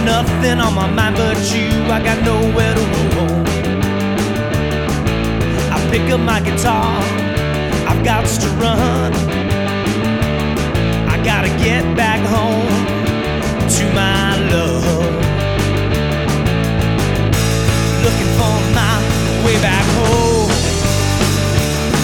nothing on my mind but you. I got nowhere to go. I pick up my guitar, I've got to run. I gotta get back home to my